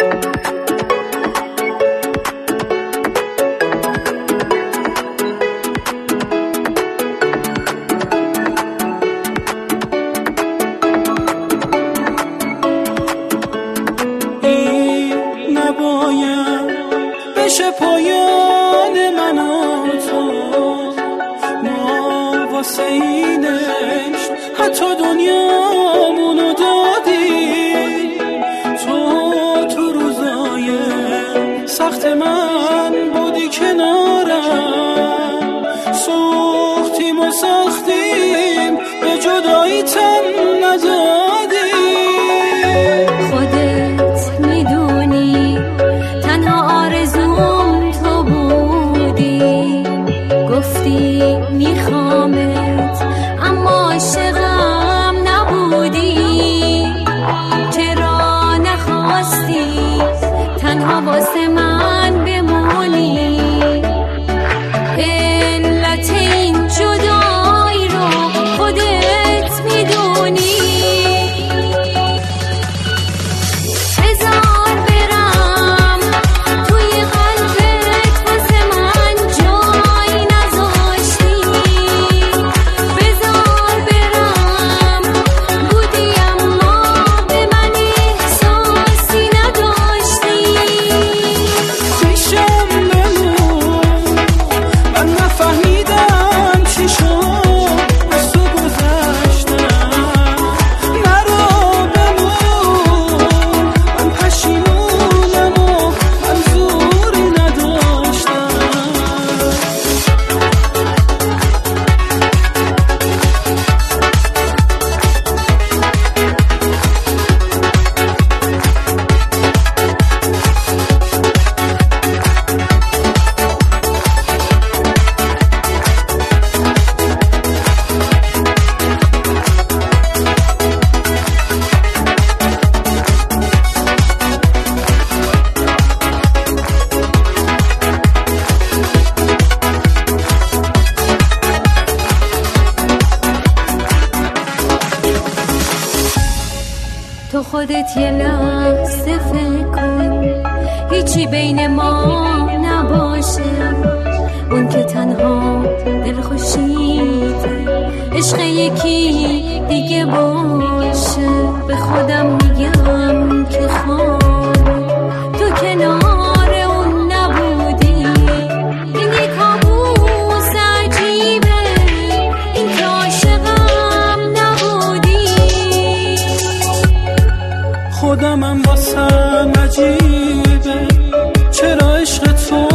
بشه پایان من و تو، ما واسه این عشق حتی دنیامونو دادی. تو روزای سخت من بودی کنارم، سوختیم و ساختیم به جدایی تن ندادی. خودت میدونی تنها آرزوم تو بودی، گفتی میخوامت اما عاشقم نبودی. چرا نخواستی تنها واسه من بمونی؟ علت این جدایی رو خودت میدونی. تو خودت یه لحظه فکر کن هیچی بین ما نباشه، اون که تنها دلخوشیده عشق یکی دیگه باشه. به خودم میگم که خانم تو کنار اون نبودی، این یه کابوس عجیبه، این که عاشقم نبودی. خودمم واسم عجیبه، چرا عشق تو